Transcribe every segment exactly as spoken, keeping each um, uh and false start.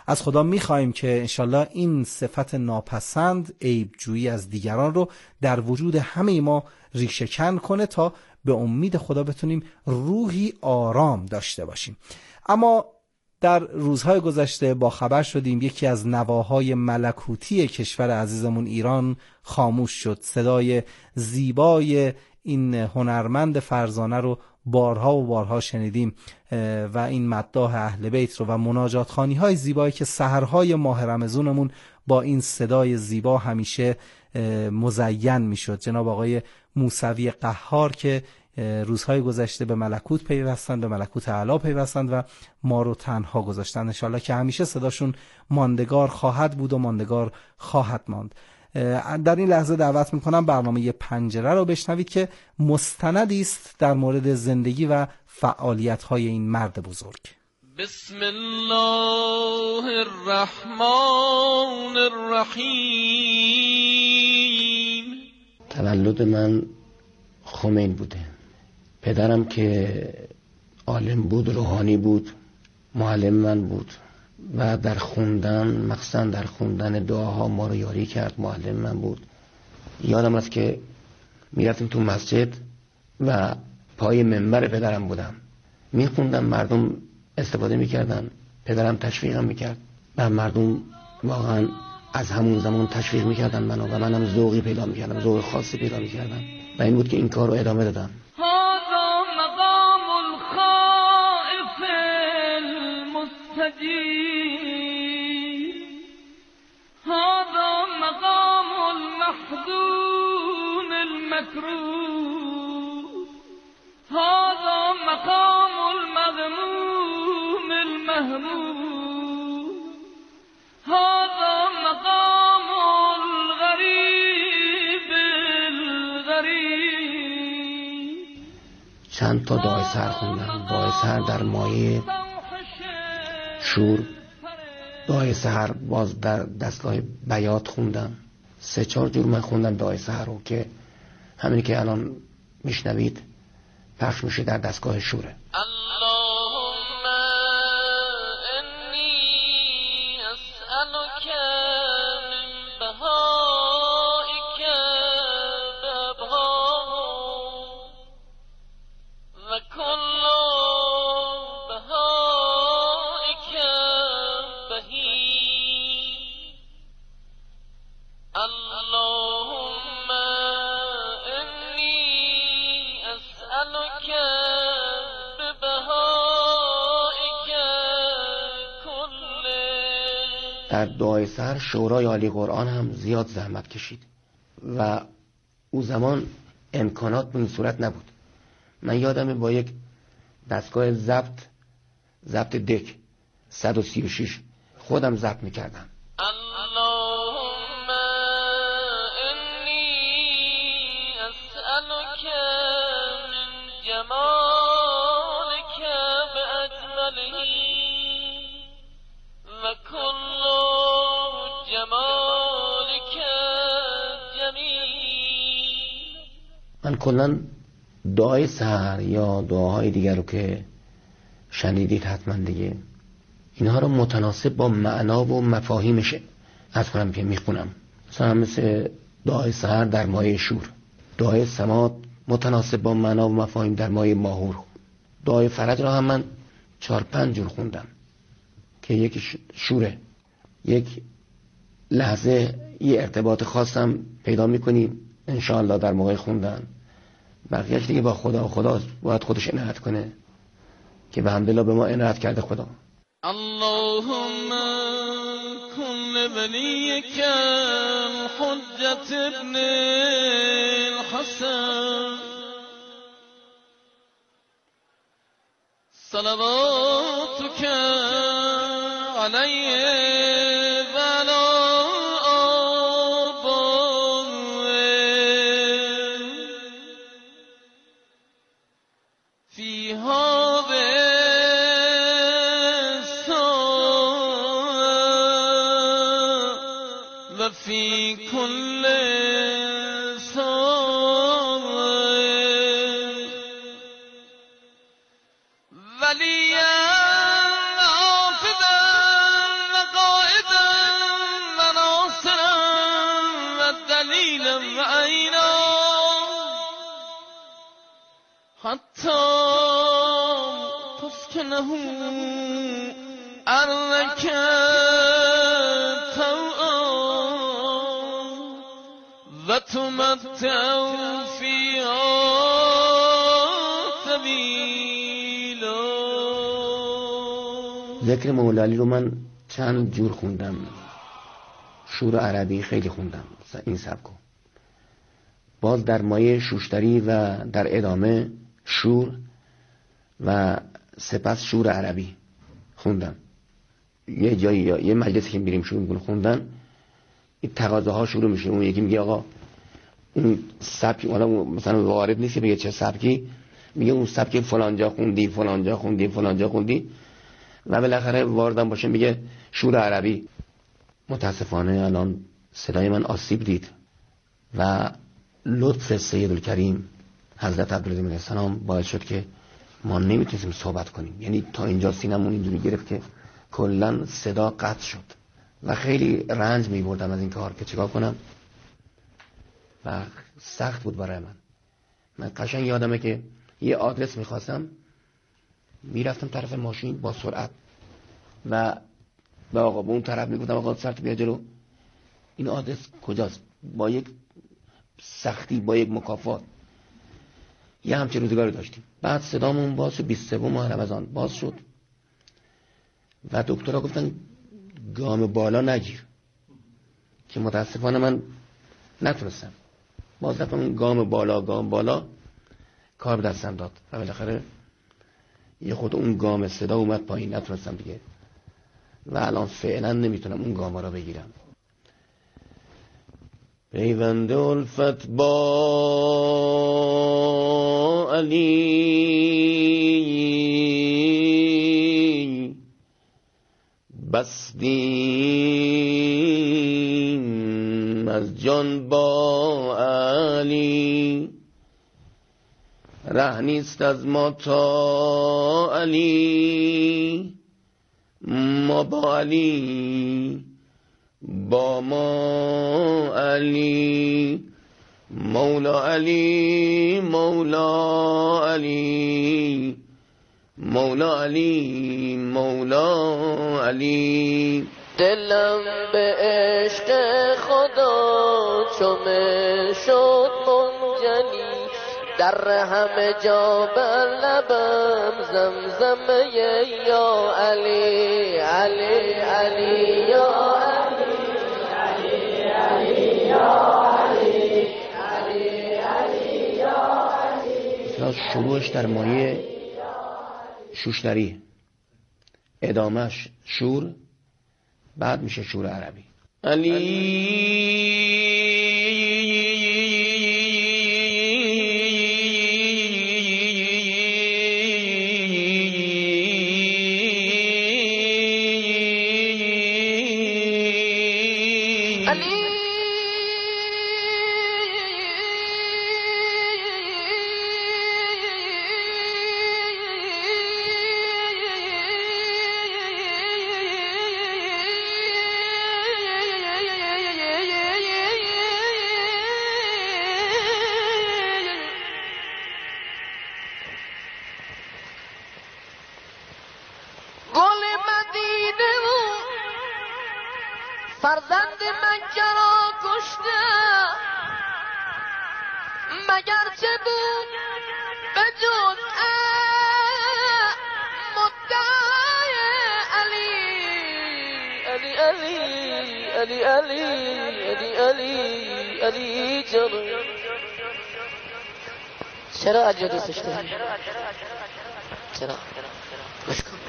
از خدا میخوایم که انشالله این صفت ناپسند، عیب جویی از دیگران رو در وجود همه ما ریشه کن کنه تا به امید خدا بتونیم روحی آرام داشته باشیم. اما در روزهای گذشته با خبر شدیم یکی از نواهای ملکوتی کشور عزیزمون ایران خاموش شد. صدای زیبای این هنرمند فرزانه رو بارها و بارها شنیدیم و این مداح اهل بیت رو و مناجات خوانی های زیبایی که سحرهای ماه رمضانمون با این صدای زیبا همیشه مزین میشد. جناب آقای موسوی قهار که روزهای گذشته به ملکوت پیوستند، به ملکوت اعلی پیوستند و ما رو تنها گذاشتند. انشالله که همیشه صداشون ماندگار خواهد بود و ماندگار خواهد ماند. در این لحظه دعوت میکنم برنامه پنجره رو بشنوید که مستندی است در مورد زندگی و فعالیت‌های این مرد بزرگ. بسم الله الرحمن الرحیم. تولد من خمین بوده. پدرم که عالم بود، روحانی بود، معلم من بود و در خوندن، مخصوصا در خوندن دعاها ما رو یاری کرد. معلم من بود. یادم است که میرفتیم تو مسجد و پای منبر پدرم بودم، میخوندم، مردم استفاده میکردن، پدرم تشویقم میکرد و مردم واقعا از همون زمان تشویق میکردن منو و منم ذوقی پیدا میکردم، ذوق خاصی پیدا میکردم و این بود که این کار رو ادامه دادم. هذا مقام الخائف المستجيب، هذا مقام المحزون المكروه، هذا مقام المغموم المهموم، هذا مقام الغریب الغریب. چند تا دعای سحر خوندم. دعای سحر در مایه شور، دعای سحر باز در دستگاه بیات خوندم. سه چهار جور من خوندم دعای سحر رو که همین که الان میشنوید پخش میشه در دستگاه شوره. اللهم انی اسألک من بهائک بابها و کل بهائک بهی. اللهم انی اسألک ببهائک کله. در دعای سحر شورای عالی قرآن هم زیاد زحمت کشید و او زمان امکانات به این صورت نبود. من یادمه با یک دستگاه ضبط ضبط دک صد و سی و شش خودم ضبط میکردم. اللهم انی اسألک من جمالک باجمله و کل جمالک جمیل. من کلا دعای سحر یا دعاهای دیگر رو که شنیدید حتما دیگه، اینها رو متناسب با معنا و مفاهیمش از کنم که میخونم. مثلا مثل دعای سحر در مایه شور، دعای سماد متناسب با معنا و مفاهیم در مایه ماهور. دعای فرج را هم من چهار پنج جور خوندم که یک شوره، یک لحظه یه ارتباط خاصم پیدا میکنیم انشاءالله در موقع خوندن. بقیهش دیگه با خدا و خدا باید خودش عنایت کنه که به حمدالله به ما عنایت کرده خدا. اللهم کن ولیک الحجة ابن الحسن صلواتک علیه و علی آبائه فی هذه و فی کل ساعه ولیا حافظا و حتی تسکنه ارضک طوعا و تمتع فیها طویلا. ذکر مولا علی رو من چند جور خوندم. شور عربی خیلی خوندم این سبکو، باز در مایه شوشتری و در ادامه شور و سپس شور عربی خوندم. یه جایی یا یه مجلسی که میریم شروع میکنه خوندن، این تقاضاها شروع میشه. اون یکی میگه آقا اون سبک، مثلا وارد نیست بگه چه سبکی، میگه اون سبک فلان جا خوندی فلان جا خوندی فلان جا خوندی و بالاخره واردم باشه میگه شور عربی. متاسفانه الان صدای من آسیب دید و لطف سیدالکریم حضرت عبدالعظیم علیه السلام باعث شد که ما نمیتونیم صحبت کنیم. یعنی تا اینجا سینمون اینجوری گرفت که کلا صدا قطع شد و خیلی رنج میبردم از این کار که چیکار کنم و سخت بود برای من. من قشنگ یادمه که یه آدرس میخواستم، میرفتم طرف ماشین با سرعت و به آقا به اون طرف میگفتم آقا سرت بیا جلو، این آدرس کجاست، با یک سختی با یک مکافات. یه همچه روزگاری داشتیم. بعد صدامون باز شد، بیست و سوم ماه رمضان باز شد و دکترها گفتن گام بالا نگیر، که متاسفانه من نتونستم. باز رفتم گام بالا گام بالا کار به دستم داد و بالاخره یه خود اون گام صدا اومد پایین، نتونستم دیگه و الان فعلا نمیتونم اون گام را بگیرم. پیوند الفت با علی بستیم از جان با علی، ره نیست از ما تا علی، ما با علی با ما علی، مولا علی مولا علی مولا علی مولا علی. دلم به عشق خدا چون شد منجلی، در همه جا بر لبم زمزم یا علی علی علی یا علی علی علی یا علی علی علی یا علی. شروعش در مایه شوشتری، ادامهش شور، بعد میشه شور عربی. علی فرزند من چرا کشته، مگر چه بود به جز مدعای علی علی علی علی علی علی علی علی جان. چرا علی دوستش داری؟ چرا؟ گوش کن.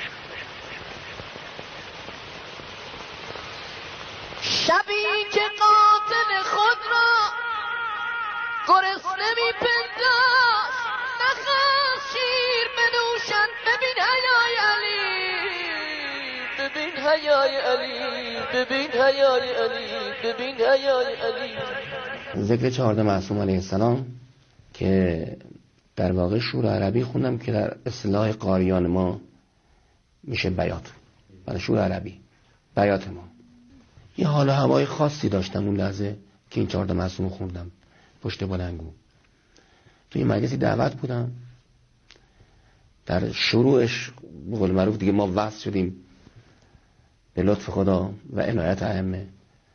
شبی که قاتل خود را گرسنه میپنداشت، نخواست شیر بنوشد. ببین حیای علی، ببین حیای علی، ببین حیای علی، ببین حیای علی. ذکر چهارده معصوم علیه السلام که در واقع شور عربی خوندم که در اصطلاح قاریان ما میشه بیات. برای شور عربی بیات ما یه حال و هوای خاصی داشتم اون لحظه که این چهارده معصوم خوندم پشت بلنگو. توی مجلسی دعوت بودم در شروعش به قول معروف دیگه ما وصل شدیم به لطف خدا و عنایت ائمه.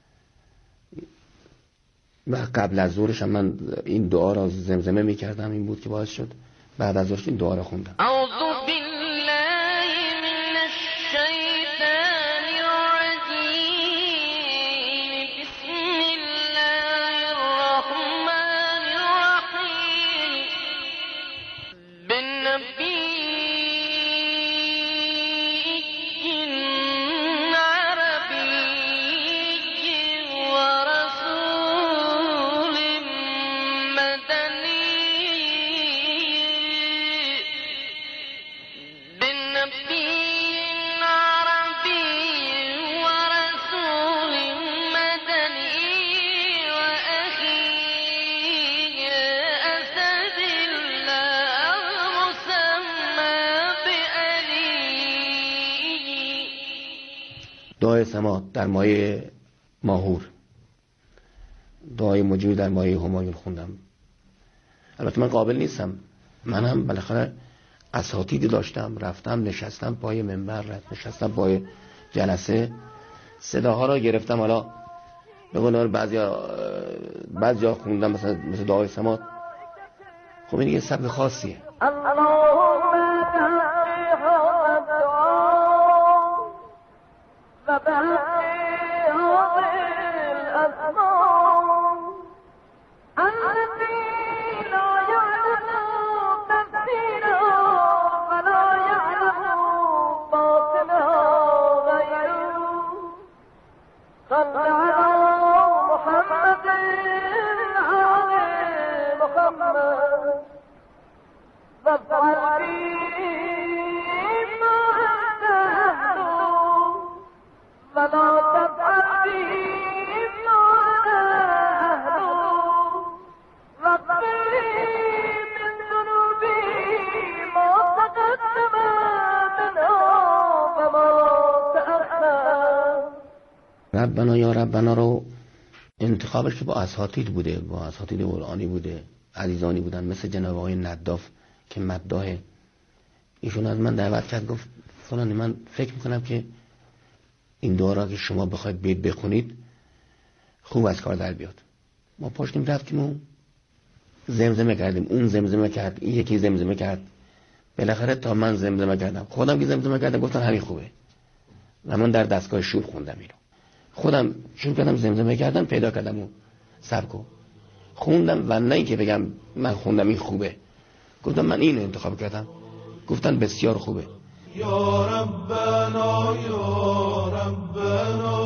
و قبل از ظهرش هم من این دعا را زمزمه میکردم، این بود که باعث شد بعد از ظهرش این دعا را خوندم. اعوذ بالله من الشیطان الرجیم بسم الله الرحمن الرحیم بالنبی دعای سما در مایه ماهور، دعای مجیر در مایه همایون خوندم. البته من قابل نیستم، من هم بالاخره اساتیدی داشتم، رفتم نشستم پای منبر، نشستم پای جلسه، صداها را گرفتم. حالا به قول بعضیا بعضیا خوندم مثلا مثل دعای سما. خب این یه سبک خاصیه. ربنا یا ربنا رو انتخابش که با اساتید بوده، با اساتید قرآنی بوده، عزیزانی بودن مثل جناب آقای نداف که مداحه. ایشون از من دعوت کرد، گفت فلانی من فکر میکنم که این دعا را که شما بخواید بید بخونید خوب از کار در بیاد. ما پاشتیم رفتیم و زمزمه کردیم، اون زمزمه کرد، این یکی زمزمه کرد، بالاخره تا من زمزمه کردم، خودم که زمزمه کردم گفتن همین خوبه و من در دستگاه شور خوندم اینو. خودم شروع کردم زمزمه کردم، پیدا کردم اون سبکو خوندم و نه اینکه بگم من خوندم این خوبه، گفتم من اینو انتخاب کردم، گفتن بسیار خوبه. یا ربنا یا ربنا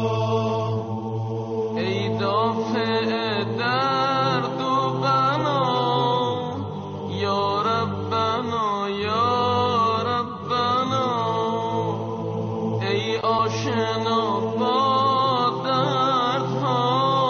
ای دافع درد و بنا، یا ربنا یا ربنا ای آشنا با دردها،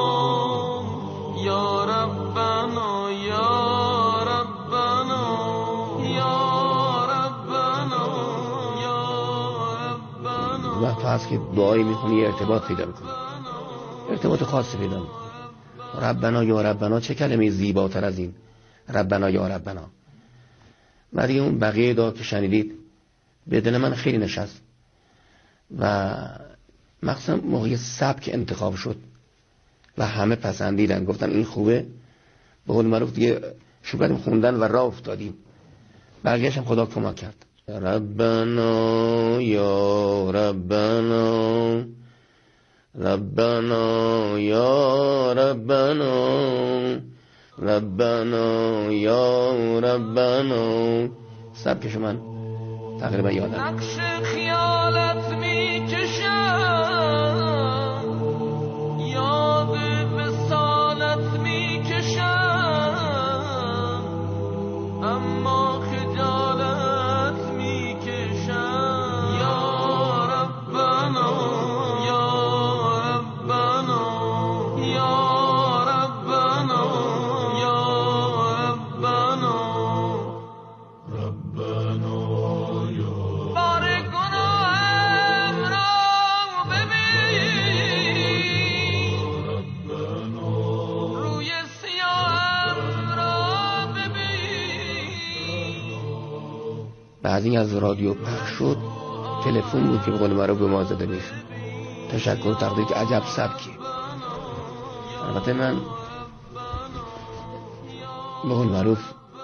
یا ربنا یا ربنا یا ربنا یا ربنا. وقت هست که دعایی میخونی ارتباط پیدا میکنی، ارتباط خاصی پیدا میکنی. ربنا یا ربنا چه کلمه زیباتر از این، ربنا یا ربنا. و دیگه اون بقیه دعا که شنیدید به دل من خیلی نشست و مخصوصا موقع سبک انتخاب شد و همه پسندیدن، گفتن این خوبه، به قول معروف دیگه شروع کردیم خوندن و راه افتادیم. بقیه‌اش هم خدا کمک کرد. ربنا یا ربنا ربنا یا ربنا ربنا یا ربنا. سبکش من تقریبا یادم. نقش خیالت می کشم، یاد وصالت می کشم، اما خجالت می کشم. یا ربنا یا ربنا یا ربنا یا ربنا ربنا یا بار گناه از این از رادیو پخش شد تلفن بود که به قول معروف به ما زده میشد. تشکر و تقدیر که عجب سبکی. البته من به قول معروف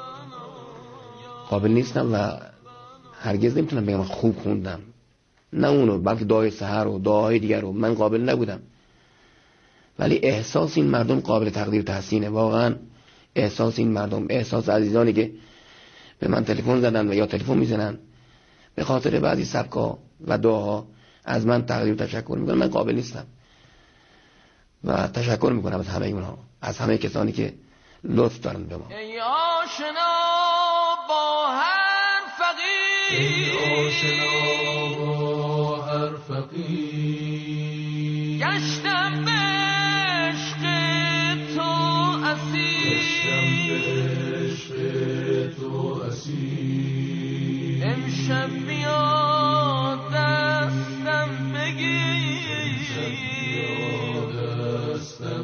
قابل نیستم و هرگز نمیتونم بگم خوب خوندم، نه اونو، بلکه دعای سحر و دعاهای دیگر رو من قابل نبودم، ولی احساس این مردم قابل تقدیر تحسینه. واقعا احساس این مردم، احساس عزیزانی که به من تلفن زدن و یا تلفن میزنن به خاطر بعضی سبکا و دعاها از من تقدیر و تشکر میکنم، من قابل نیستم و تشکر میکنم از همه اونها، از همه کسانی که لطف دارن به ما. ای آشنا با هر فقیر، ای آشنا با هر فقیر، گشتم به عشق تو اسیر، گشتم به عشق تو اسیر، امشب بیا دستم بگیر، امشب بیا دستم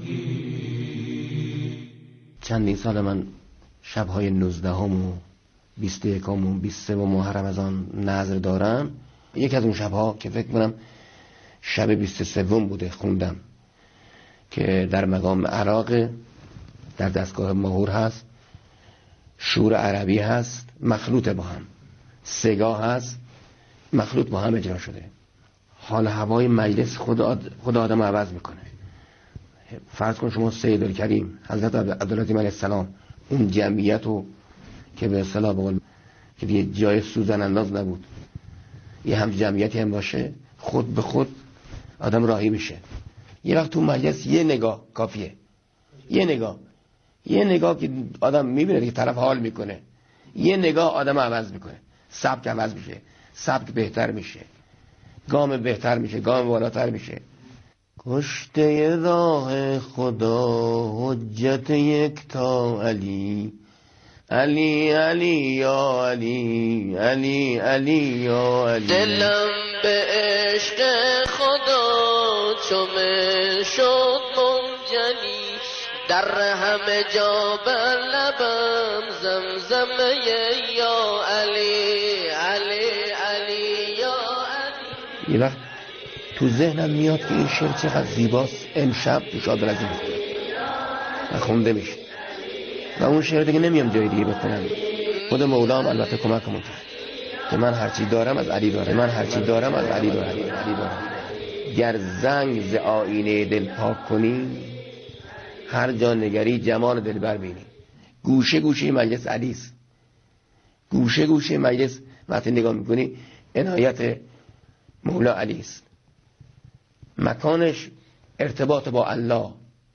بگیر. چندین سال من شبهای نوزدهم و بیست و یکم و بیست و سوم ماه رمضان نذر دارم. یکی از اون شبها که فکر کنم شب بیست و سوم بوده خوندم که در مقام عراق در دستگاه ماهور هست، شور عربی هست مخلوط با هم، سگاه هست مخلوط با هم اجرا شده. حال هوای مجلس خود آد... خود آدم عوض میکنه. فرض کن شما سیدالکریم حضرت عبدالعظیم علیه السلام اون جمعیتو که به اصطلاح بقول که دیگه جای سوزن انداز نبود، یه هم جمعیتی هم باشه خود به خود آدم راهی میشه. یه وقت تو مجلس یه نگاه کافیه، یه نگاه یه نگاه که آدم میبینه که طرف حال میکنه، یه نگاه آدم عوض میکنه، سبک عوض میشه، سبک بهتر میشه، گام بهتر میشه، گام بالاتر میشه. کشته راه خدا حجت یکتا علی، علی علی یا علی، علی علی یا علی. دلم به عشق خدا چون شد منجلی، در همه جا بر لبم زمزمه یا علی، علی علی یا علی. یه وقت تو ذهنم میاد که این شعر چقدر زیباست، امشب تو شاد رزی میکنم و خونده میشه و اون شعر دیگه نمیام جای دیگه بخونم. خود مولام البته کمکمون کرد که من هرچی دارم از علی دارم، من هرچی دارم از علی دارم، علی دارم. گر زنگ ز آینه دل پاک کنی، هر جا نگری جمال دلبر بینی. گوشه گوشه مجلس علیست، گوشه گوشه مجلس وقتی نگاه میکنی عنایت مولا علیست، مکانش ارتباط با الله،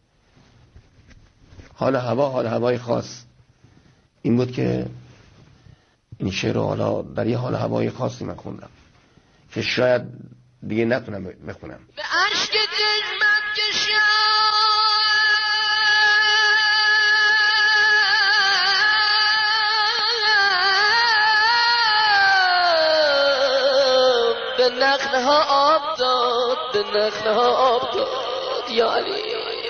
حال هوا حال هوای خاص. این بود که این شعر رو حالا در یه حال هوای خاصی من خوندم که شاید دیگه نتونم بخونم. به عشق جمت کشم به نخله ها آب داد، به نخله ها آب داد یا علی.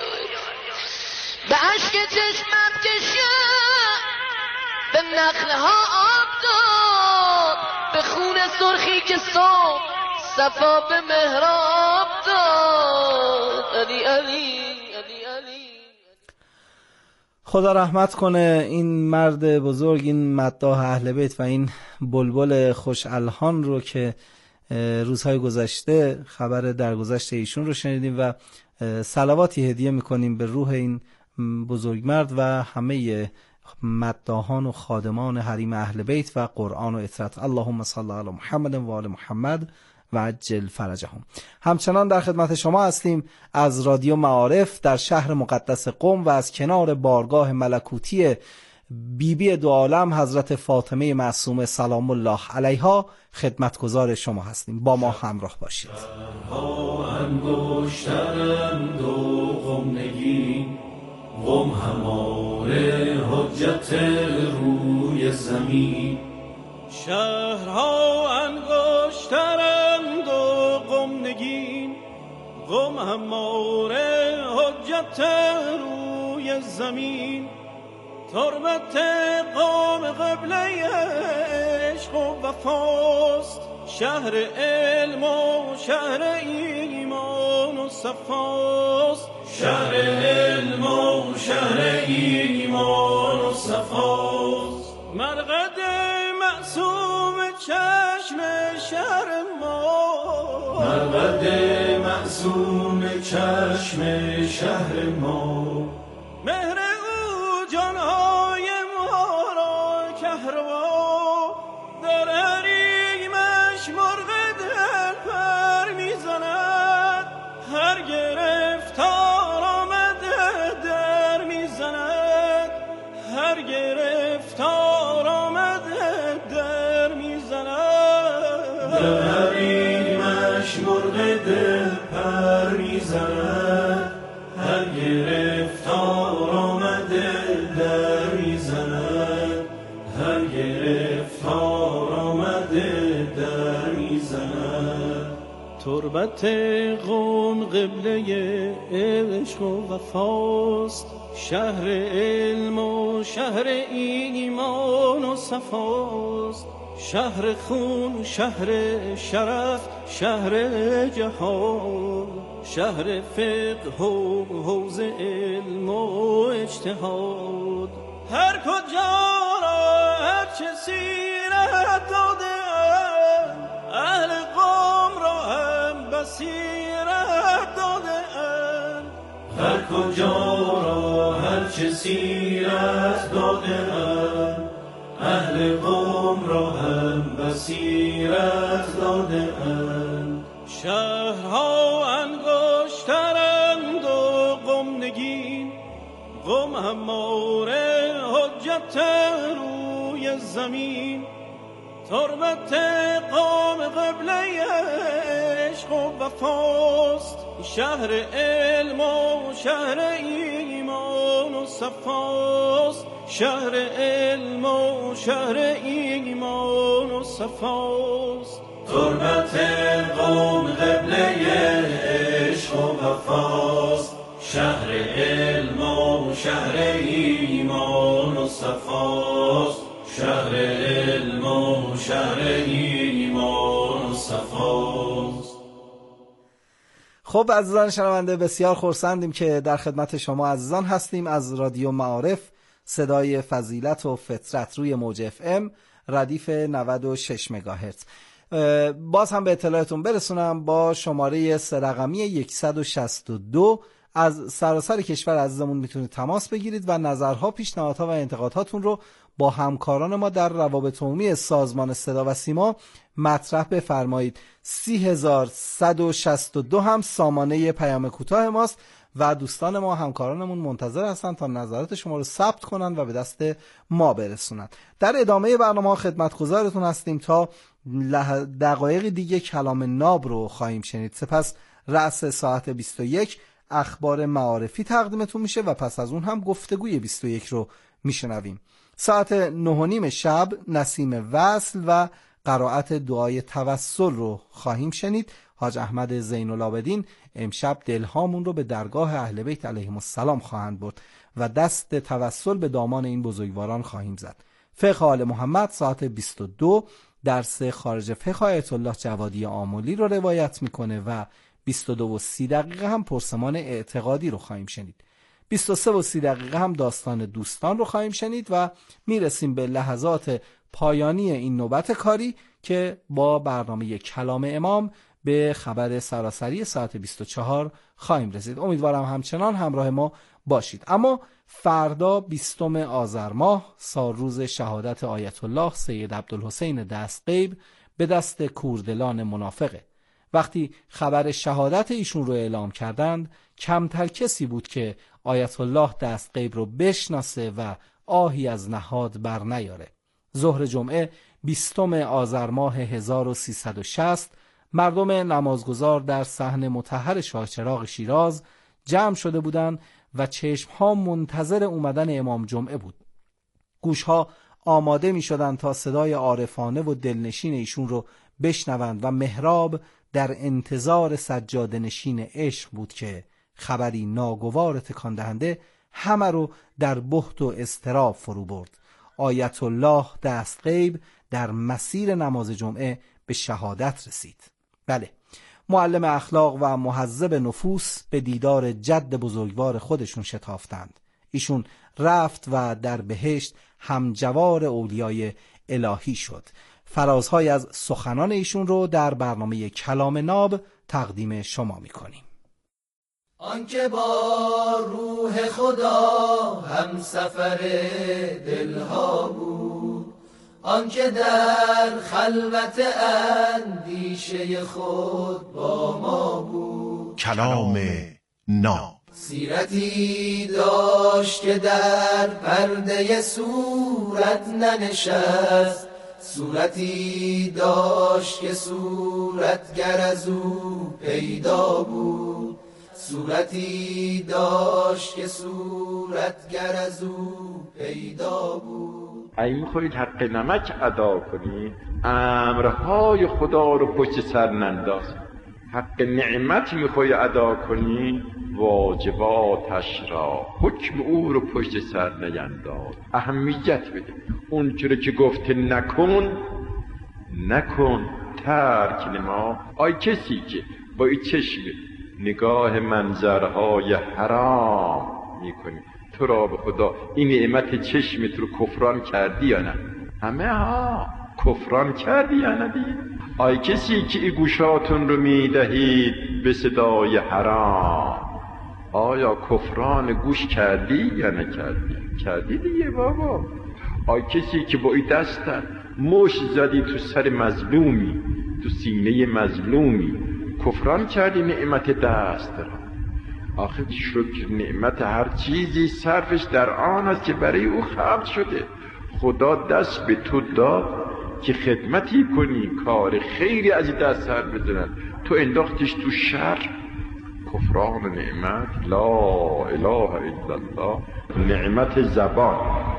به عشق چشمت کشم به نخله ها آب داد، به خون سرخی که صبح صفا به محراب داد. علی علی علی علی. خدا رحمت کنه این مرد بزرگ، این مداح اهل بیت و این بلبل خوش الحان رو که روزهای گذشته خبر درگذشت ایشون رو شنیدیم و صلواتی هدیه میکنیم به روح این بزرگ مرد و همه مداحان و خادمان حریم اهل بیت و قرآن و اطرت. اللهم صل علی محمد و آل محمد و عجل فرجهم. همچنان در خدمت شما هستیم از رادیو معارف در شهر مقدس قم و از کنار بارگاه ملکوتی بیبی دو عالم حضرت فاطمه معصومه سلام الله علیها خدمتگزار شما هستیم. با ما همراه باشید. انگشترند و قم نگین، قم هماره حجت روی زمین. شهرها انگشترند و قم نگین، قم هماره حجت روی زمین. تربت قوم قبله عشق و وفاست، شهر علم و شهر ایمان و صفاست، شهر علم و شهر ایمان و صفاست. مرقد معصوم چشم شهر ما، مرقد معصوم چشم شهر ما. مهر او جانهای ما را کهربا، در حریمش مرغ دل پر میزند، هر گرفتار آمده در میزند، هر گرفتار آمده در میزند، در حریمش مرغ دل پر میزند، هر گرفتار آمده در میزند، هر گرفتار آمده در میزند. تربت قوم قبله عشق و وفاست، شهر علم و شهر ایمان و صفاست، شهر خون شهر شرف شهر جهاد، شهر فقه و حوض علم و اجتهاد. هر کجا را هر چه سیرت داده اهل قوم را هم بصیرت داده، هر کجا را هر چه سیرت داده اهل قوم را هم بصیرت داده اند. شهرها انگشترند و قم نگین، قم هموار حجت روی زمین. تربت قوم قبله عشق و وفاست، شهر علم و شهر ایمان و صفاست، شهر علم و شهر ایمان و صفاست. تربت قوم قبله عشق و وفاست، شهر علم و شهر ایمان و صفاست، شهر علم و شهر ایمان و صفاست. خب عزیزان شنونده، بسیار خرسندیم که در خدمت شما عزیزان هستیم از رادیو معارف، صدای فضیلت و فطرت روی موج اف ام ردیف نود و شش مگاهرتز. باز هم به اطلاعتون برسونم با شماره سه رقمی صد و شصت و دو از سراسر کشور عزیزمون میتونید تماس بگیرید و نظرها، پیشنهادها و انتقاداتون رو با همکاران ما در روابط عمومی سازمان صدا و سیما مطرح بفرمایید. سی هزار صد و شصت و دو هم سامانه پیام کوتاه ماست و دوستان ما، همکارانمون منتظر هستن تا نظرات شما رو ثبت کنن و به دست ما برسونن. در ادامه برنامه خدمتگزارتون هستیم تا دقایق دیگه کلام ناب رو خواهیم شنید. سپس رأس ساعت بیست و یک اخبار معارفی تقدیمتون میشه و پس از اون هم گفتگوی بیست و یک رو میشنویم. ساعت نه و نیم شب نسیم وصل و قرائت دعای توسل رو خواهیم شنید. حاج احمد زین العابدین امشب دلهامون رو به درگاه اهل بیت علیهم السلام خواهند برد و دست توسل به دامان این بزرگواران خواهیم زد. فقه آل محمد ساعت بیست و دو درس خارج فقه آیت الله جوادی آملی رو روایت میکنه و بیست و دو و سی دقیقه هم پرسمان اعتقادی رو خواهیم شنید. بیست و سه و سی دقیقه هم داستان دوستان رو خواهیم شنید و میرسیم به لحظات پایانی این نوبت کاری که با برنامه کلام امام به خبر سراسری ساعت بیست و چهار خواهیم رسید. امیدوارم همچنان همراه ما باشید. اما فردا بیستم آذر ماه سالروز شهادت آیت الله سید عبدالحسین دستغیب به دست کوردلان منافقه. وقتی خبر شهادت ایشون رو اعلام کردند، کمتر کسی بود که آیت الله دستغیب رو بشناسه و آهی از نهاد بر نیاره. ظهر جمعه بیستم آذر ماه هزار و سیصد و شصت مردم نمازگزار در صحن مطهر شاهچراغ شیراز جمع شده بودند و چشمها منتظر اومدن امام جمعه بود. گوشها آماده می شدند تا صدای عارفانه و دلنشین ایشون رو بشنوند و محراب در انتظار سجاده نشین عشق بود که خبری ناگوار تکان دهنده همه رو در بهت و اضطراب فرو برد. آیت الله دست غیب در مسیر نماز جمعه به شهادت رسید. بله، معلم اخلاق و مهذب نفوس به دیدار جد بزرگوار خودشون شتافتند. ایشون رفت و در بهشت همجوار اولیای الهی شد. فرازهای از سخنان ایشون رو در برنامه کلام ناب تقدیم شما میکنیم. آنکه با روح خدا هم سفر دلها بود، آنکه در خلوت اندیشه خود با ما بود. کلام ناب. سیرتی داشت که در پرده صورت ننشست، صورتی داشت که صورتگر از او پیدا بود، صورتی داشت که صورتگر از او پیدا بود. اگه میخواید حق نمک ادا کنید، امرهای خدا رو پشت سر ننداز. حق نعمت میخوای ادا کنی، واجباتش را، حکم او رو پشت سر نینداز. اهمیت بده. اون چرا که گفته نکن نکن، ترک نما. آی کسی که با این چشم نگاه منظرهای حرام میکنی، تو را به خدا این نعمت چشمت رو کفران کردی یا نه؟ همه ها کفران کردی یا نه دی؟ آی کسی که این گوشاتون رو میدهید به صدای حرام، آیا کفران گوش کردی یا نکردی؟ کردی دیگه بابا. آی کسی که با این دستت مش زدی تو سر مظلومی، تو سینه مظلومی، کفران کردی نعمت دست را. آخه شکر نعمت هر چیزی صرفش در آن است که برای او خلق شده. خدا دست به تو داد که خدمتی کنی، کار خیری از دست سر بزنن، تو انداختیش تو شر. کفران نعمت. لا اله الا الله. نعمت زبان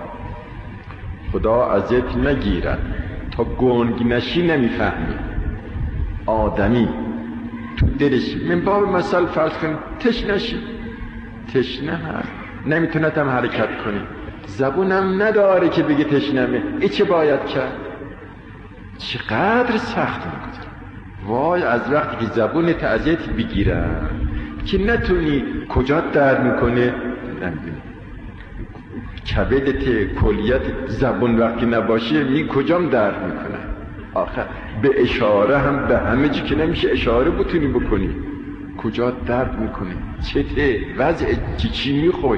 خدا ازت نگیرد تا گنگ نشی، نمیفهمی. آدمی تو دلش من باب مثال فرض کن تشنه شی، تشنه هست نمیتونه هم حرکت کنی، زبونم نداره که بگه تشنمه، ای چه باید کرد؟ چقدر سخت میگذاره. وای از وقتی که زبون تعذیت بگیرن که نتونی، کجا درد میکنه؟ نمیدونی. کبدت، کلیت زبون وقتی نباشه می کجام درد میکنه؟ آخه به اشاره هم به همه جی که نمیشه اشاره بتونی بکنی، کجا درد میکنه؟ چته؟ وضع چی چی میخوای؟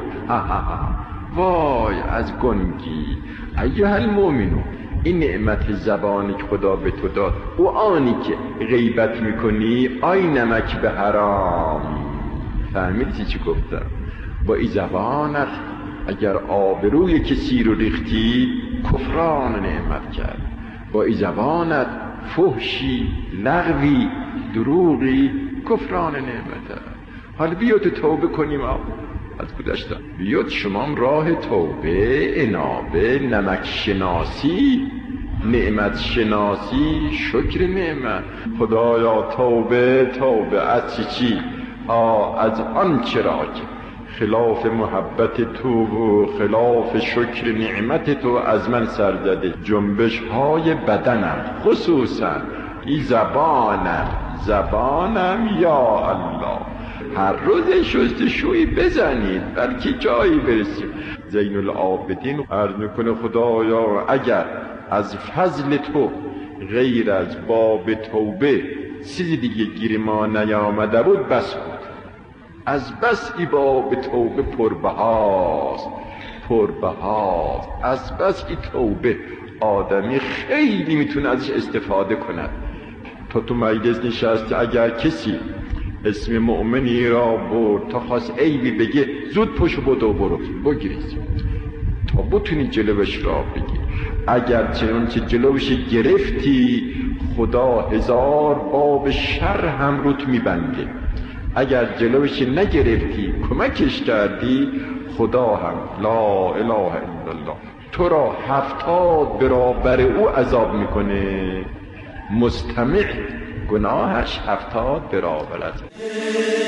وای از گنگی. ایها المؤمنو، این نعمت زبانی که خدا به تو داد، او آنی که غیبت میکنی، آی نمک به حرام. فهمیدی چی گفتم؟ با این زبانت اگر آبروی کسی رو ریختی، کفران نعمت کرد. با این زبانت فحشی، لغوی، دروغی، کفران نعمت. حالا بیا تو توبه کنیم آب از گذشته. بیاد شما راه توبه، انابه، نمک شناسی، نعمت شناسی، شکر نعمت. خدایا توبه توبه از چی چی؟ آه از آن چرا که خلاف محبت تو و خلاف شکر نعمت تو از من سر زده. جنبش های بدنم، خصوصا این زبانم زبانم یا الله، هر روز شستشویی بزنید بلکه جایی برسیم. زین العابدین عرض میکنه خدایا اگر از فضل تو غیر از باب توبه چیزی دیگه گیر ما نیامده بود بس بود. از بس ای باب توبه پربهاست، پربهاست. از بس ای توبه آدمی خیلی میتونه ازش استفاده کند. تا تو مجلس نشسته اگر کسی اسم مؤمنی را برد تا خواست عیبی بگه، زود پشو بدو برو بگیریز تا بتونی جلوش را بگیر. اگر چنانچه جلوش گرفتی، خدا هزار باب شر هم روت میبنده. اگر جلوش نگرفتی، کمکش کردی، خدا هم لا اله الا الله تو را هفتاد برابر او عذاب میکنه. مستمع گناهش هفتاد برابر است.